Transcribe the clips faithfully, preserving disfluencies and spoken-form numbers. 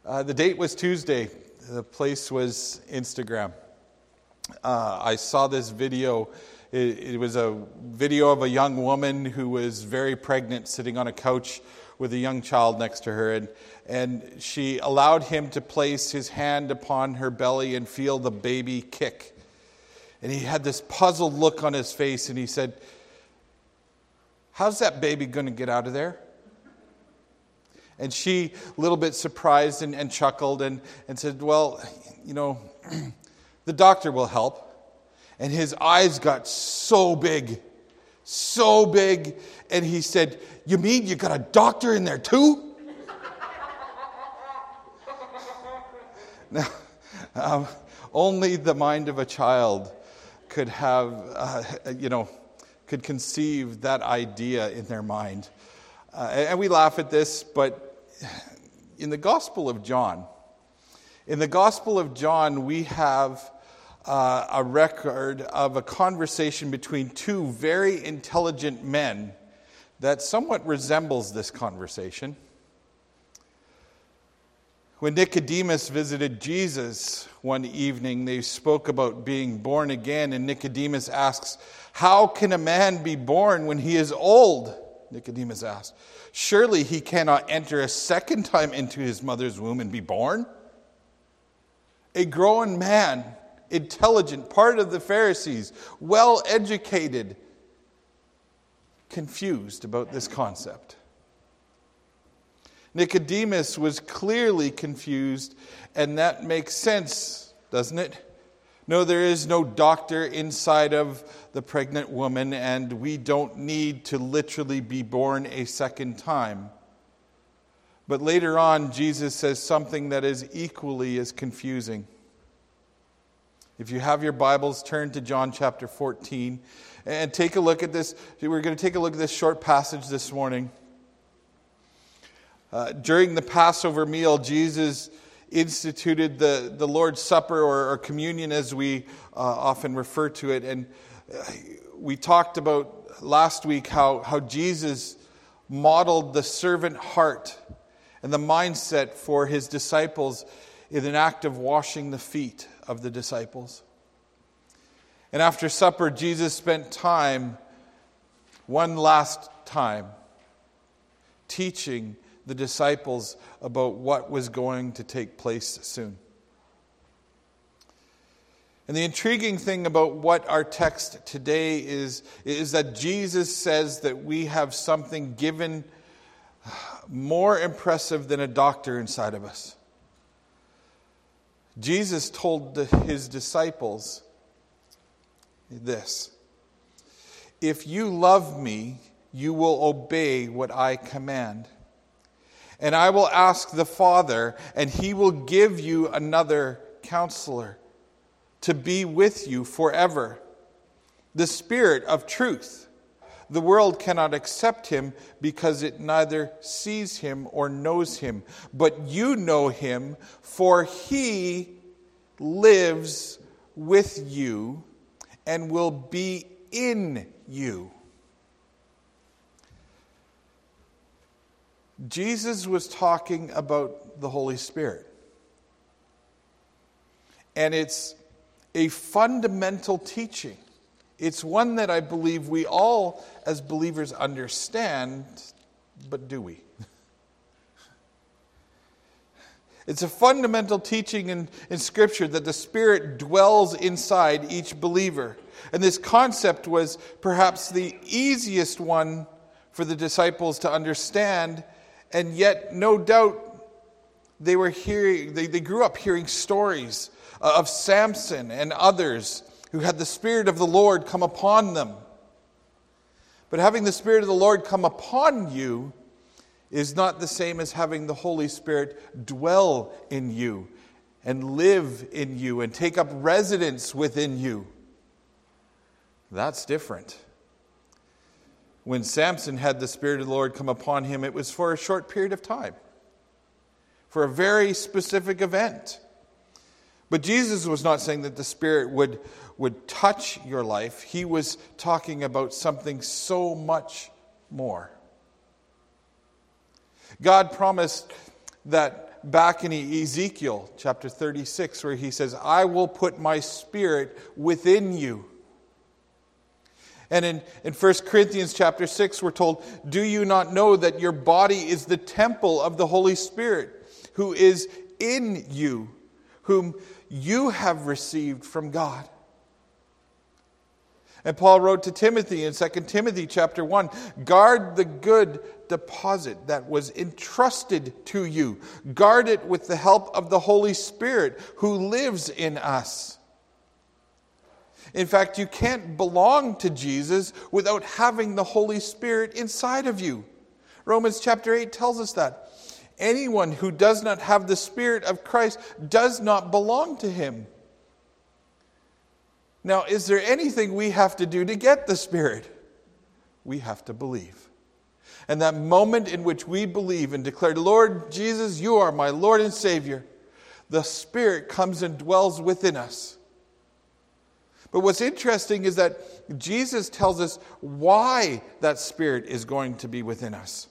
Uh, the date was Tuesday. The place was Instagram. Uh, I saw this video. It, it was a video of a young woman who was very pregnant, sitting on a couch with a young child next to her. And, and she allowed him to place his hand upon her belly and feel the baby kick. And he had this puzzled look on his face, and he said, "How's that baby going to get out of there?" And she, a little bit surprised and, and chuckled and, and said, "Well, you know, the doctor will help." And his eyes got so big, so big. And he said, "You mean you got a doctor in there too?" Now, um, only the mind of a child could have, uh, you know, could conceive that idea in their mind. Uh, and we laugh at this, but in the Gospel of John, in the Gospel of John, we have uh, a record of a conversation between two very intelligent men that somewhat resembles this conversation. When Nicodemus visited Jesus one evening, they spoke about being born again, and Nicodemus asks, "How can a man be born when he is old?" Nicodemus asked. "Surely he cannot enter a second time into his mother's womb and be born?" A grown man, intelligent, part of the Pharisees, well-educated, confused about this concept. Nicodemus was clearly confused, and that makes sense, doesn't it? No, there is no doctor inside of the pregnant woman, and we don't need to literally be born a second time. But later on, Jesus says something that is equally as confusing. If you have your Bibles, turn to John chapter fourteen and take a look at this. We're going to take a look at this short passage this morning. Uh, during the Passover meal, Jesus instituted the, the Lord's Supper, or, or communion as we uh, often refer to it. And we talked about last week how, how Jesus modeled the servant heart and the mindset for his disciples in an act of washing the feet of the disciples. And after supper, Jesus spent time, one last time, teaching the disciples about what was going to take place soon. And the intriguing thing about what our text today is, is that Jesus says that we have something given more impressive than a doctor inside of us. Jesus told his disciples this: "If you love me, you will obey what I command. And I will ask the Father, and he will give you another counselor to be with you forever, the Spirit of truth. The world cannot accept him because it neither sees him or knows him. But you know him, for he lives with you and will be in you." Jesus was talking about the Holy Spirit. And it's a fundamental teaching. It's one that I believe we all, as believers, understand, but do we? It's a fundamental teaching in, in Scripture that the Spirit dwells inside each believer. And this concept was perhaps the easiest one for the disciples to understand. And yet, no doubt, they were hearing, they, they grew up hearing stories of Samson and others who had the Spirit of the Lord come upon them. But having the Spirit of the Lord come upon you is not the same as having the Holy Spirit dwell in you and live in you and take up residence within you. That's different. When Samson had the Spirit of the Lord come upon him, it was for a short period of time, for a very specific event. But Jesus was not saying that the Spirit would, would touch your life. He was talking about something so much more. God promised that back in Ezekiel chapter thirty-six, where he says, I will put my spirit within you. And in, in First Corinthians chapter six, we're told, do you not know that your body is the temple of the Holy Spirit, who is in you, whom you have received from God? And Paul wrote to Timothy in Second Timothy chapter one, guard the good deposit that was entrusted to you. Guard it with the help of the Holy Spirit who lives in us. In fact, you can't belong to Jesus without having the Holy Spirit inside of you. Romans chapter eight tells us that. Anyone who does not have the Spirit of Christ does not belong to him. Now, is there anything we have to do to get the Spirit? We have to believe. And that moment in which we believe and declare, Lord Jesus, you are my Lord and Savior, the Spirit comes and dwells within us. But what's interesting is that Jesus tells us why that Spirit is going to be within us.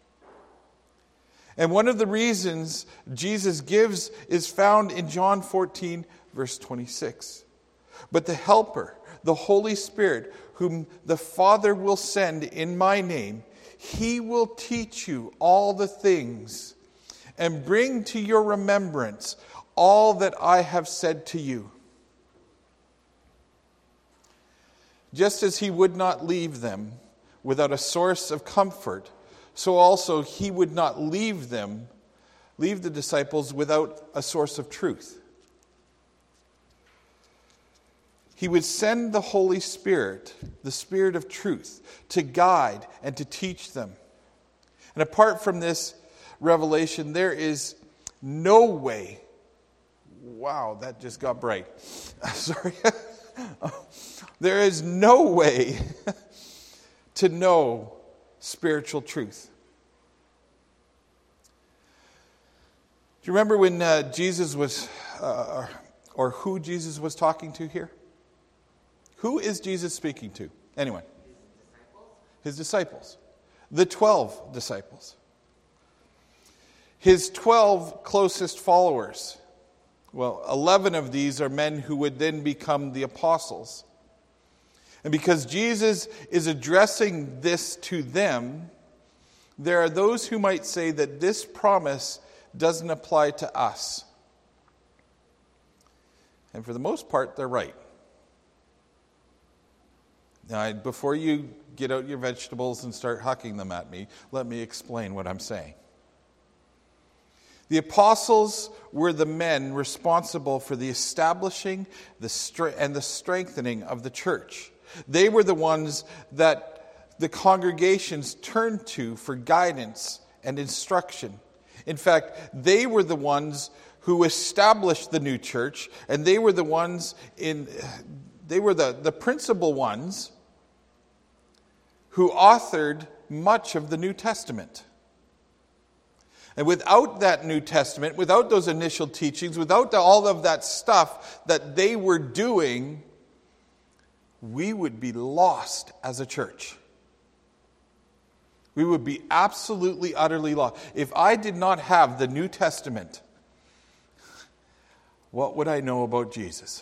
And one of the reasons Jesus gives is found in John fourteen, verse twenty-six. But the Helper, the Holy Spirit, whom the Father will send in my name, he will teach you all the things and bring to your remembrance all that I have said to you. Just as he would not leave them without a source of comfort, so also he would not leave them, leave the disciples without a source of truth. He would send the Holy Spirit, the Spirit of truth, to guide and to teach them. And apart from this revelation, there is no way. Wow, that just got bright. Sorry. There is no way to know spiritual truth. Do you remember when uh, Jesus was, uh, or who Jesus was talking to here? Who is Jesus speaking to? Anyone? His disciples. The twelve disciples. His twelve closest followers. Well, eleven of these are men who would then become the apostles. And because Jesus is addressing this to them, there are those who might say that this promise doesn't apply to us. And for the most part, they're right. Now, before you get out your vegetables and start hucking them at me, let me explain what I'm saying. The apostles were the men responsible for the establishing the stre- and the strengthening of the church. They were the ones that the congregations turned to for guidance and instruction. In fact, they were the ones who established the new church, and they were the ones in they were the, the principal ones who authored much of the New Testament. And without that New Testament, without those initial teachings, without the, all of that stuff that they were doing, we would be lost as a church. We would be absolutely, utterly lost. If I did not have the New Testament, what would I know about Jesus?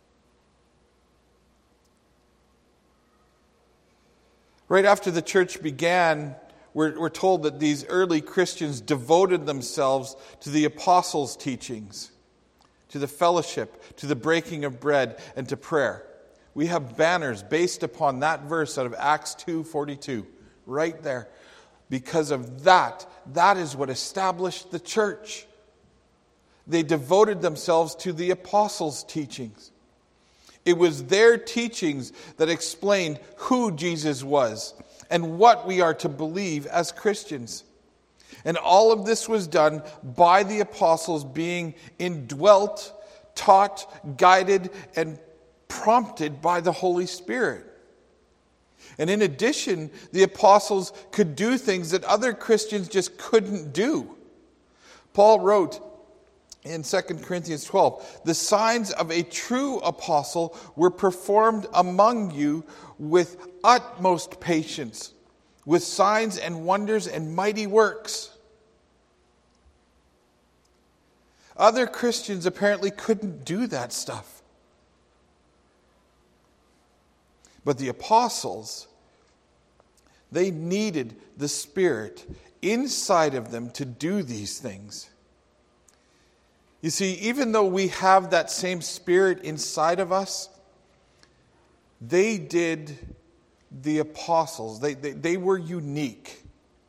Right after the church began, we're, we're told that these early Christians devoted themselves to the apostles' teachings, to the fellowship, to the breaking of bread, and to prayer. We have banners based upon that verse out of Acts two forty-two, right there. Because of that, that is what established the church. They devoted themselves to the apostles' teachings. It was their teachings that explained who Jesus was and what we are to believe as Christians. And all of this was done by the apostles being indwelt, taught, guided, and prompted by the Holy Spirit. And in addition, the apostles could do things that other Christians just couldn't do. Paul wrote in Second Corinthians twelve, the signs of a true apostle were performed among you with utmost patience, with signs and wonders and mighty works. Other Christians apparently couldn't do that stuff. But the apostles, they needed the Spirit inside of them to do these things. You see, even though we have that same Spirit inside of us, they did the apostles. They, they, they were unique.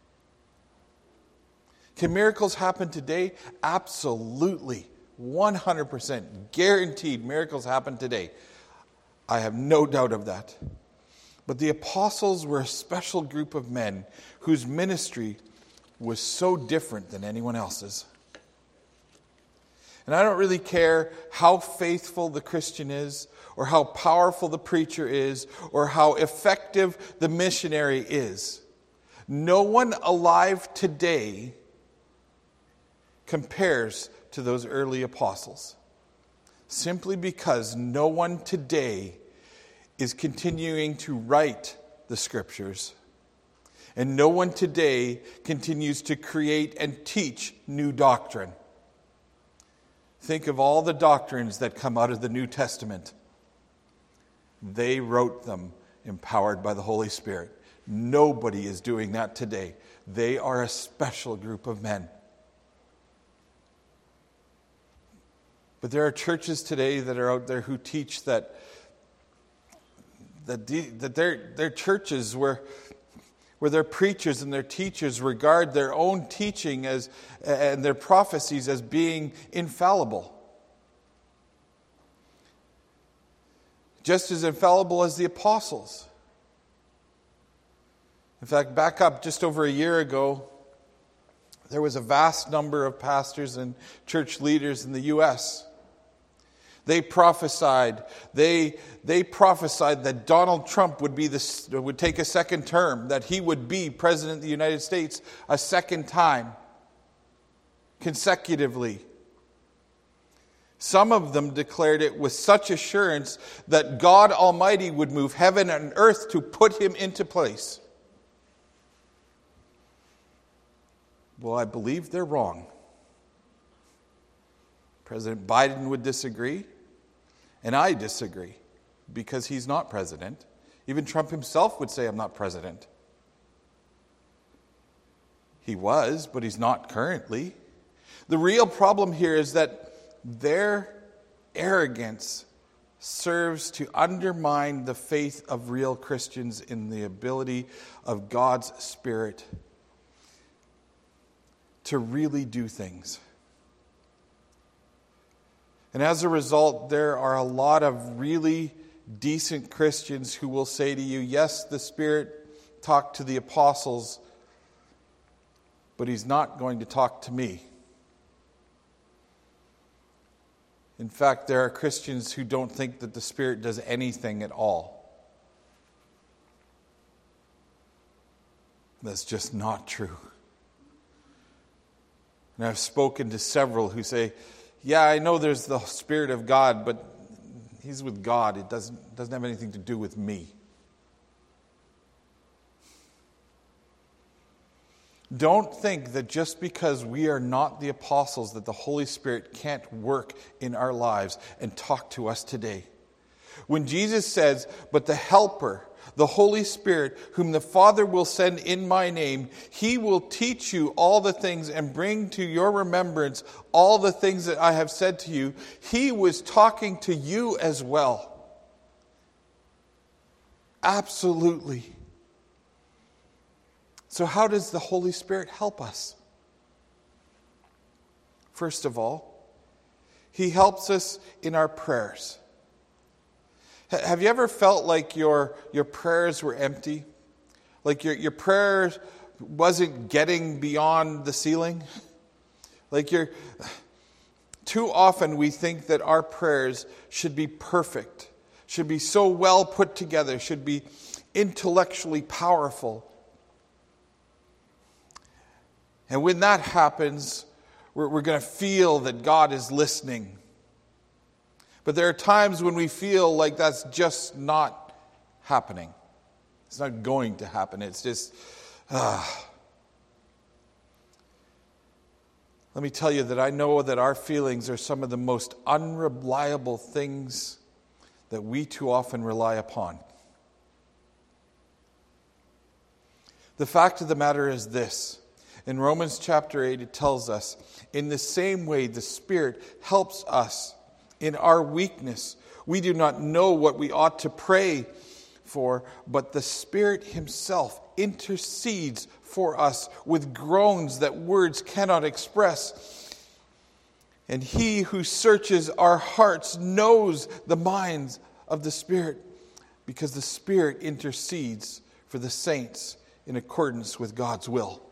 Can miracles happen today? Absolutely. one hundred percent guaranteed miracles happen today. I have no doubt of that. But the apostles were a special group of men whose ministry was so different than anyone else's. And I don't really care how faithful the Christian is, or how powerful the preacher is, or how effective the missionary is. No one alive today compares to those early apostles. Simply because no one today is continuing to write the Scriptures. And no one today continues to create and teach new doctrine. Think of all the doctrines that come out of the New Testament. They wrote them empowered by the Holy Spirit. Nobody is doing that today. They are a special group of men. But there are churches today that are out there who teach that that, the, that their, their churches where, where their preachers and their teachers regard their own teaching as and their prophecies as being infallible. Just as infallible as the apostles. In fact, back up just over a year ago, there was a vast number of pastors and church leaders in the U S They prophesied, they, they prophesied that Donald Trump would be the, would take a second term, that he would be president of the United States a second time, consecutively. Some of them declared it with such assurance that God Almighty would move heaven and earth to put him into place. Well, I believe they're wrong. President Biden would disagree, and I disagree, because he's not president. Even Trump himself would say, I'm not president. He was, but he's not currently. The real problem here is that their arrogance serves to undermine the faith of real Christians in the ability of God's Spirit to really do things. And as a result, there are a lot of really decent Christians who will say to you, yes, the Spirit talked to the apostles, but he's not going to talk to me. In fact, there are Christians who don't think that the Spirit does anything at all. That's just not true. And I've spoken to several who say, yeah, I know there's the Spirit of God, but he's with God. It doesn't, doesn't have anything to do with me. Don't think that just because we are not the apostles that the Holy Spirit can't work in our lives and talk to us today. When Jesus says, but the Helper, the Holy Spirit, whom the Father will send in my name, he will teach you all the things and bring to your remembrance all the things that I have said to you. He was talking to you as well. Absolutely. So how does the Holy Spirit help us? First of all, he helps us in our prayers. Have you ever felt like your, your prayers were empty? Like your, your prayer wasn't getting beyond the ceiling? Like you're... Too often we think that our prayers should be perfect, should be so well put together, should be intellectually powerful. And when that happens, we're, we're going to feel that God is listening. But there are times when we feel like that's just not happening. It's not going to happen. It's just, ah. Let me tell you that I know that our feelings are some of the most unreliable things that we too often rely upon. The fact of the matter is this. In Romans chapter eight, it tells us, in the same way the Spirit helps us in our weakness. We do not know what we ought to pray for, but the Spirit Himself intercedes for us with groans that words cannot express. And He who searches our hearts knows the minds of the Spirit, because the Spirit intercedes for the saints in accordance with God's will.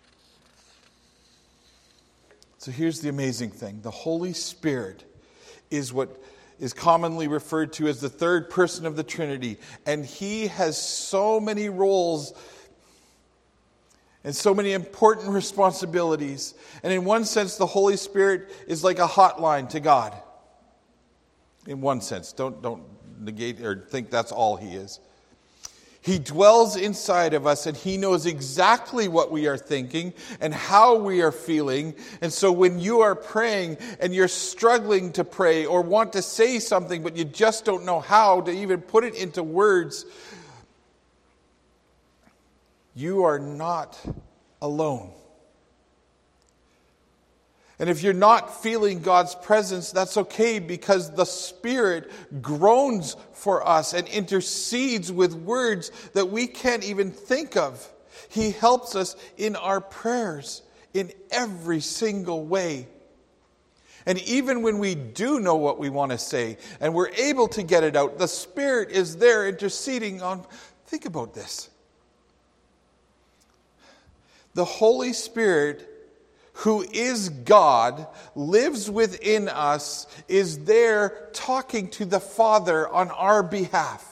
So here's the amazing thing. The Holy Spirit is what is commonly referred to as the third person of the Trinity. And He has so many roles and so many important responsibilities. And in one sense, the Holy Spirit is like a hotline to God. In one sense. Don't, don't negate or think that's all He is. He dwells inside of us, and He knows exactly what we are thinking and how we are feeling. And so when you are praying and you're struggling to pray or want to say something, but you just don't know how to even put it into words, you are not alone. And if you're not feeling God's presence, that's okay, because the Spirit groans for us and intercedes with words that we can't even think of. He helps us in our prayers in every single way. And even when we do know what we want to say and we're able to get it out, the Spirit is there interceding on. Think about this. The Holy Spirit, who is God, lives within us, is there talking to the Father on our behalf.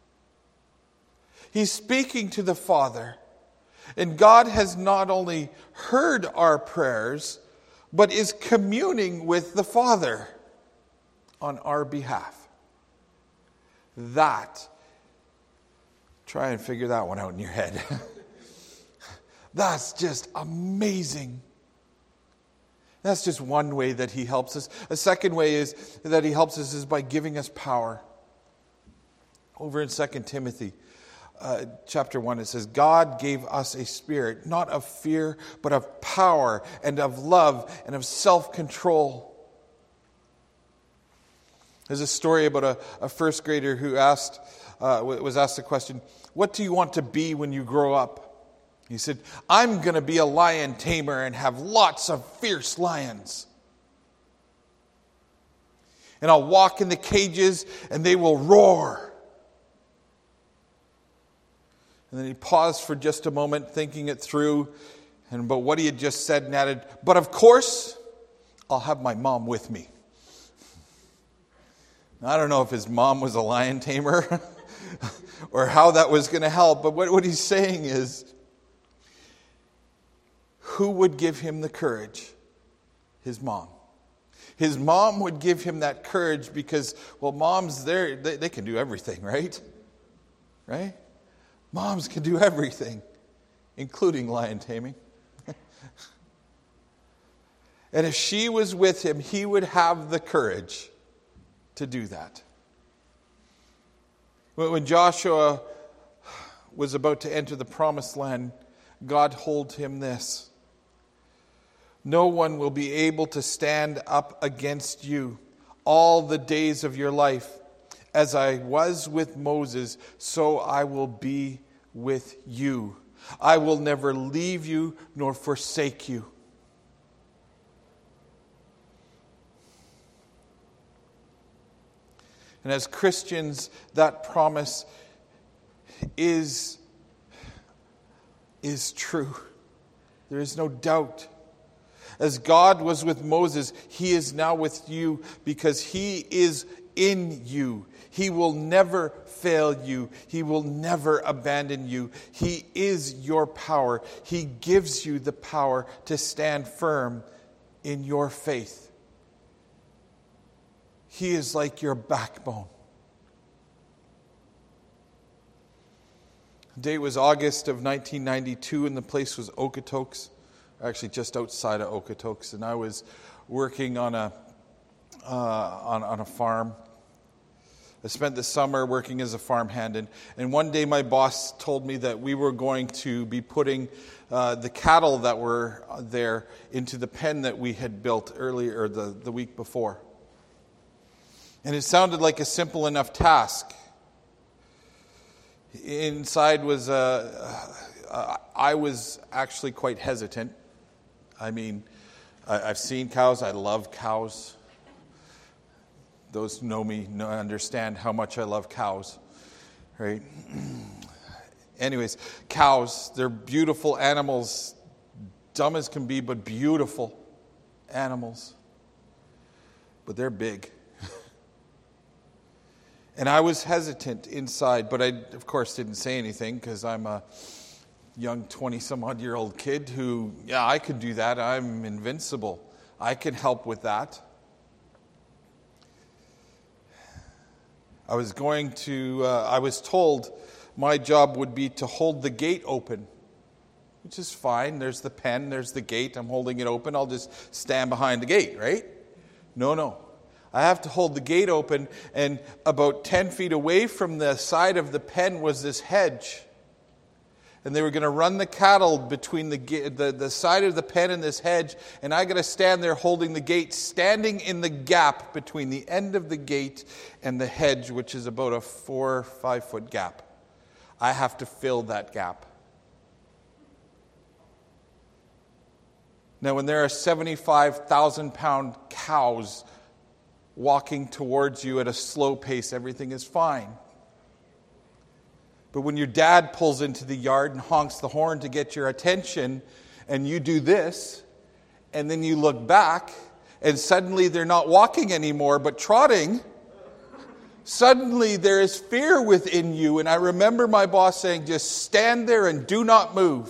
He's speaking to the Father. And God has not only heard our prayers, but is communing with the Father on our behalf. That, try and figure that one out in your head. That's just amazing. That's just one way that He helps us. A second way is that He helps us is by giving us power. Over in Second Timothy uh, chapter one, it says, God gave us a spirit, not of fear, but of power and of love and of self-control. There's a story about a, a first grader who asked, uh, was asked the question, what do you want to be when you grow up? He said, I'm going to be a lion tamer and have lots of fierce lions. And I'll walk in the cages and they will roar. And then he paused for just a moment, thinking it through and about what he had just said, and added, but of course, I'll have my mom with me. Now, I don't know if his mom was a lion tamer or how that was going to help, but what, what he's saying is, who would give him the courage? His mom. His mom would give him that courage because, well, moms, they they can do everything, right? Right? Moms can do everything, including lion taming. And if she was with him, he would have the courage to do that. When Joshua was about to enter the promised land, God told him this. No one will be able to stand up against you all the days of your life. As I was with Moses, so I will be with you. I will never leave you nor forsake you. And as Christians, that promise is, is true. There is no doubt. As God was with Moses, He is now with you because He is in you. He will never fail you. He will never abandon you. He is your power. He gives you the power to stand firm in your faith. He is like your backbone. The date was August of nineteen ninety-two and the place was Okotoks. actually just outside of Okotoks, and I was working on a uh, on, on a farm. I spent the summer working as a farmhand, and, and one day my boss told me that we were going to be putting uh, the cattle that were there into the pen that we had built earlier, or the, the week before. And it sounded like a simple enough task. Inside was, uh, uh, I was actually quite hesitant. I mean, I, I've seen cows, I love cows. Those who know me know, understand how much I love cows, right? Anyways, cows, they're beautiful animals, dumb as can be, but beautiful animals. But they're big. And I was hesitant inside, but I, of course, didn't say anything because I'm a young twenty-some-odd-year-old kid who, yeah, I could do that. I'm invincible. I can help with that. I was going to, uh, I was told my job would be to hold the gate open, which is fine. There's the pen, there's the gate. I'm holding it open. I'll just stand behind the gate, right? No, no. I have to hold the gate open, and about ten feet away from the side of the pen was this hedge. And they were going to run the cattle between the, the the side of the pen and this hedge, and I got to stand there holding the gate, standing in the gap between the end of the gate and the hedge, which is about a four or five foot gap. I have to fill that gap. Now, when there are seventy-five thousand pound cows walking towards you at a slow pace, everything is fine. But when your dad pulls into the yard and honks the horn to get your attention, and you do this, and then you look back, and suddenly they're not walking anymore, but trotting, suddenly there is fear within you. And I remember my boss saying, just stand there and do not move.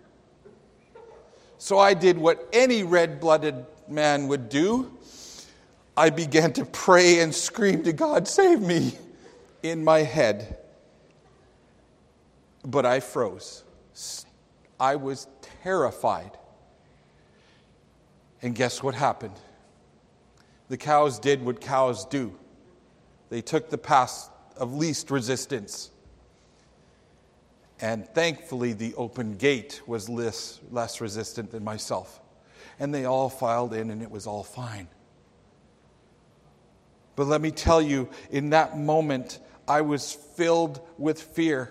So I did what any red-blooded man would do. I began to pray and scream to God, save me, in my head. But I froze. I was terrified. And guess what happened? The cows did what cows do. They took the path of least resistance. And thankfully, the open gate was less, less resistant than myself. And they all filed in, and it was all fine. But let me tell you, in that moment, I was filled with fear.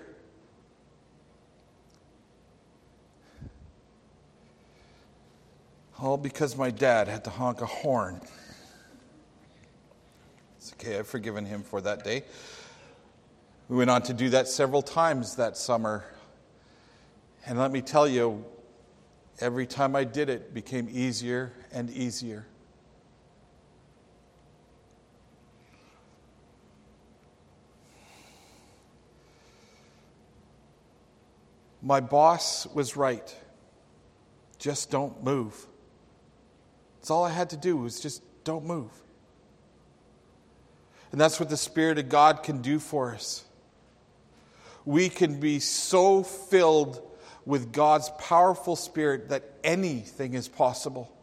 All because my dad had to honk a horn. It's okay, I've forgiven him for that day. We went on to do that several times that summer. And let me tell you, every time I did it, it became easier and easier. My boss was right. Just don't move. That's all I had to do was just don't move. And that's what the Spirit of God can do for us. We can be so filled with God's powerful Spirit that anything is possible.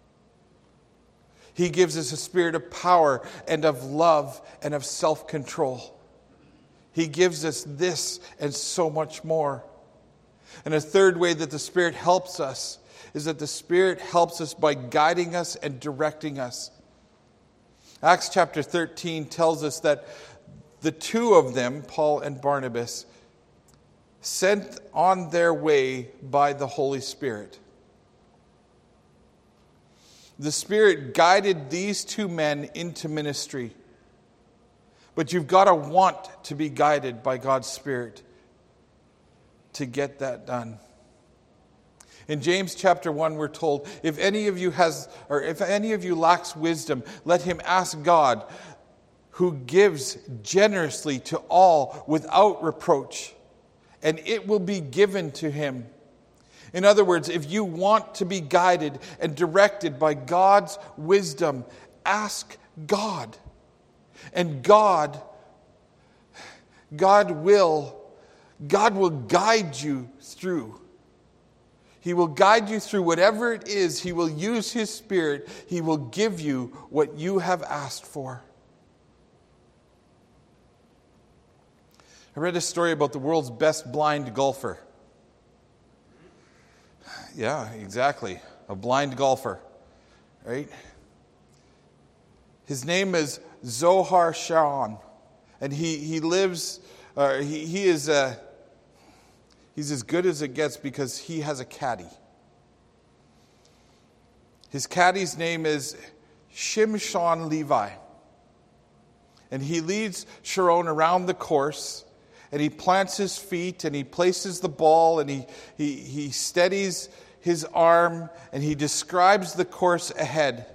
He gives us a spirit of power and of love and of self-control. He gives us this and so much more. And a third way that the Spirit helps us is that the Spirit helps us by guiding us and directing us. Acts chapter thirteen tells us that the two of them, Paul and Barnabas, sent on their way by the Holy Spirit. The Spirit guided these two men into ministry. But you've got to want to be guided by God's Spirit to get that done. In James chapter one, we're told, if any of you has, or if any of you lacks wisdom, let him ask God, who gives generously to all without reproach, and it will be given to him. In other words, if you want to be guided and directed by God's wisdom, ask God. And God, God will, God will guide you through. He will guide you through whatever it is. He will use His Spirit. He will give you what you have asked for. I read a story about the world's best blind golfer. Yeah, exactly. A blind golfer, right? His name is Zohar Sharon, and he he lives. Uh, he he is uh, he's as good as it gets because he has a caddy. His caddy's name is Shimshon Levi, and he leads Sharon around the course, and he plants his feet, and he places the ball, and he he he steadies his arm, and he describes the course ahead.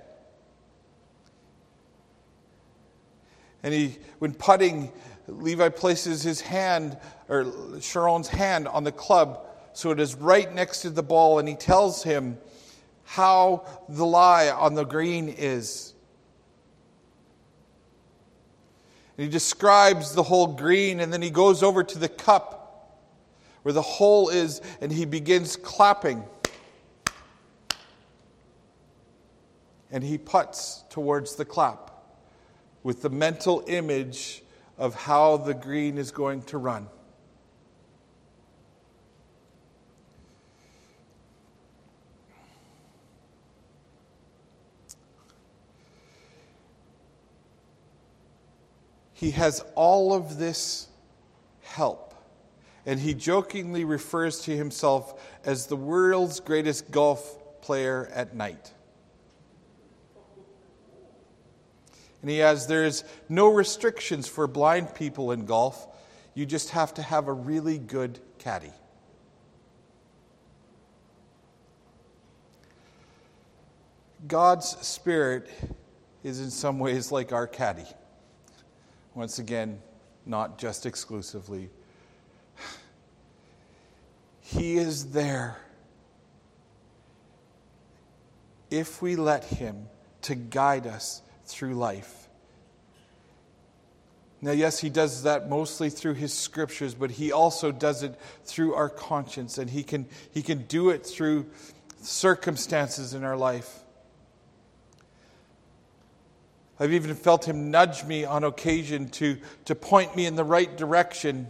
And he, when putting, Levi places his hand, or Sharon's hand, on the club so it is right next to the ball, and he tells him how the lie on the green is. And he describes the whole green, and then he goes over to the cup where the hole is, and he begins clapping. And he putts towards the clap with the mental image of how the green is going to run. He has all of this help, and he jokingly refers to himself as the world's greatest golf player at night. And he has, there's no restrictions for blind people in golf. You just have to have a really good caddy. God's Spirit is in some ways like our caddy. Once again, not just exclusively. He is there if we let Him to guide us through life. Now, yes, He does that mostly through His scriptures, but He also does it through our conscience, and He can He can do it through circumstances in our life. I've even felt Him nudge me on occasion to, to point me in the right direction.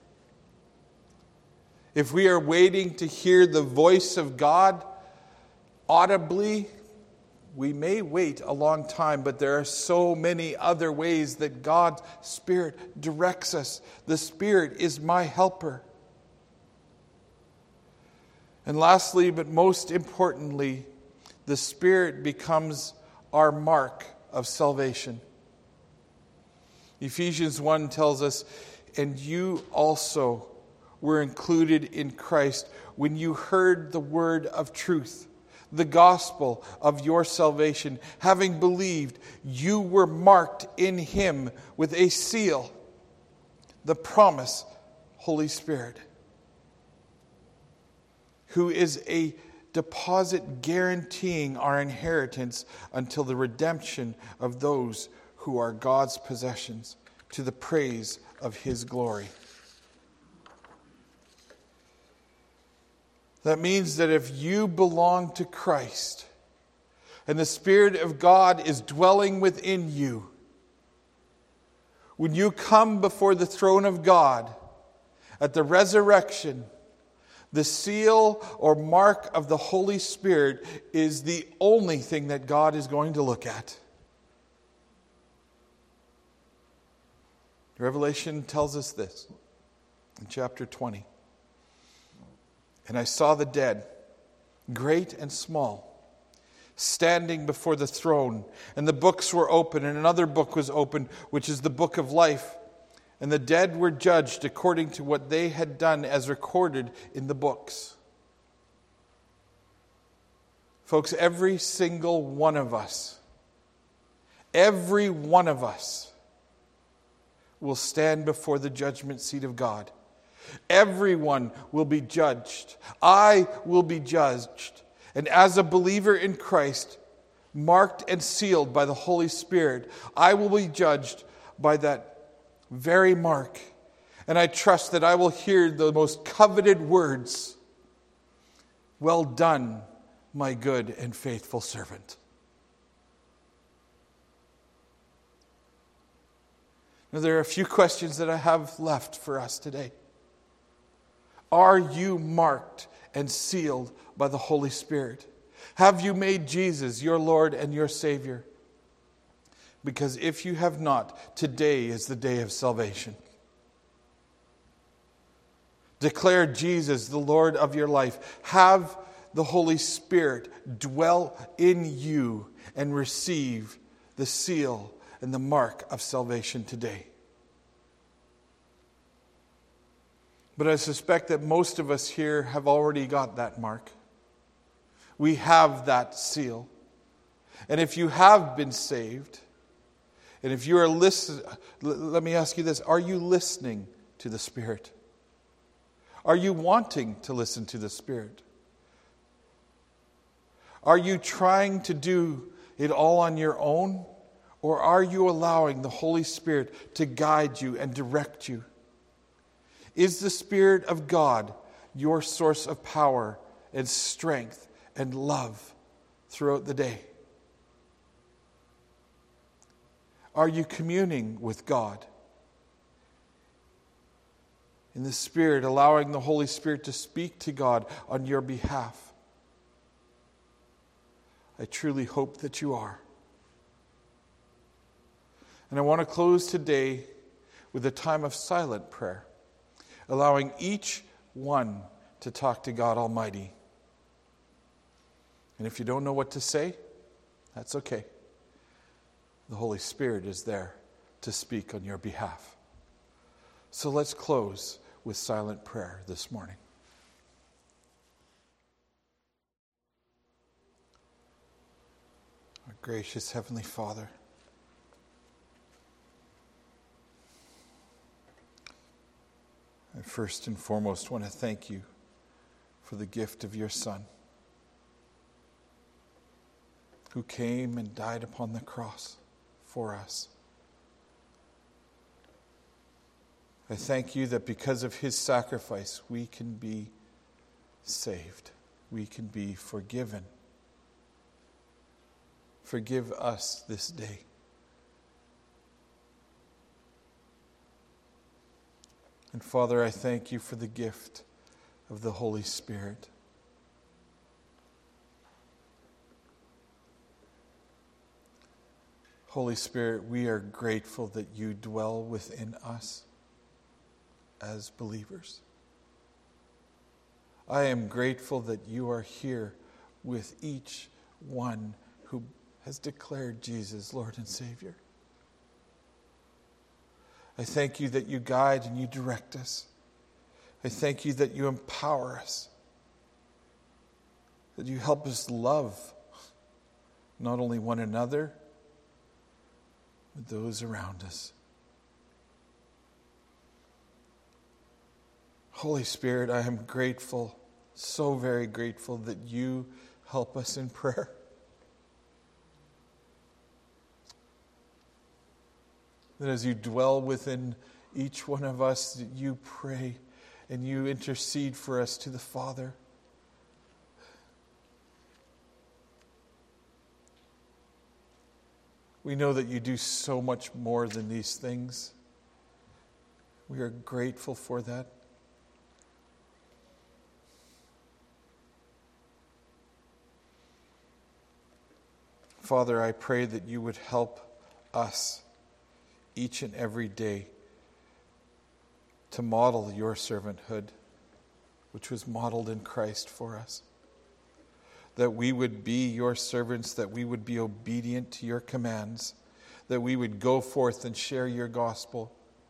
If we are waiting to hear the voice of God audibly, we may wait a long time, but there are so many other ways that God's Spirit directs us. The Spirit is my helper. And lastly, but most importantly, the Spirit becomes our mark of salvation. Ephesians one tells us, "And you also were included in Christ when you heard the word of truth, the gospel of your salvation. Having believed, you were marked in Him with a seal, the promise, Holy Spirit, who is a deposit guaranteeing our inheritance until the redemption of those who are God's possessions, to the praise of His glory." That means that if you belong to Christ and the Spirit of God is dwelling within you, when you come before the throne of God at the resurrection, the seal or mark of the Holy Spirit is the only thing that God is going to look at. Revelation tells us this in chapter twenty. "And I saw the dead, great and small, standing before the throne, and the books were open, and another book was opened, which is the book of life. And the dead were judged according to what they had done as recorded in the books." Folks, every single one of us, every one of us will stand before the judgment seat of God. Everyone will be judged. I will be judged. And as a believer in Christ, marked and sealed by the Holy Spirit, I will be judged by that very mark. And I trust that I will hear the most coveted words Well done, my good and faithful servant. Now, there are a few questions that I have left for us today. Are you marked and sealed by the Holy Spirit? Have you made Jesus your Lord and your Savior? Because if you have not, today is the day of salvation. Declare Jesus the Lord of your life. Have the Holy Spirit dwell in you and receive the seal and the mark of salvation today. But I suspect that most of us here have already got that mark. We have that seal. And if you have been saved, and if you are listening, let me ask you this, are you listening to the Spirit? Are you wanting to listen to the Spirit? Are you trying to do it all on your own? Or are you allowing the Holy Spirit to guide you and direct you? Is the Spirit of God your source of power and strength and love throughout the day? Are you communing with God in the Spirit, allowing the Holy Spirit to speak to God on your behalf? I truly hope that you are. And I want to close today with a time of silent prayer, allowing each one to talk to God Almighty. And if you don't know what to say, that's okay. The Holy Spirit is there to speak on your behalf. So let's close with silent prayer this morning. Our gracious Heavenly Father, I first and foremost want to thank you for the gift of your Son, who came and died upon the cross for us. I thank you that because of his sacrifice, we can be saved. We can be forgiven. Forgive us this day. And Father, I thank you for the gift of the Holy Spirit. Holy Spirit, we are grateful that you dwell within us as believers. I am grateful that you are here with each one who has declared Jesus Lord and Savior. I thank you that you guide and you direct us. I thank you that you empower us, that you help us love not only one another, but those around us. Holy Spirit, I am grateful, so very grateful that you help us in prayer. That as you dwell within each one of us, that you pray and you intercede for us to the Father. We know that you do so much more than these things. We are grateful for that. Father, I pray that you would help us each and every day to model your servanthood, which was modeled in Christ for us. That we would be your servants, that we would be obedient to your commands, that we would go forth and share your gospel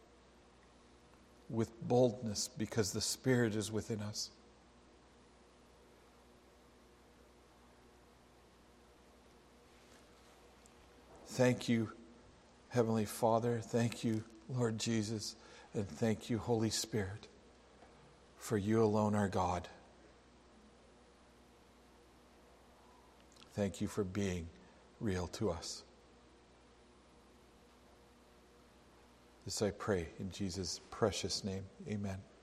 with boldness because the Spirit is within us. Thank you, Heavenly Father. Thank you, Lord Jesus. And thank you, Holy Spirit, for you alone are God. Thank you for being real to us. This I pray in Jesus' precious name. Amen.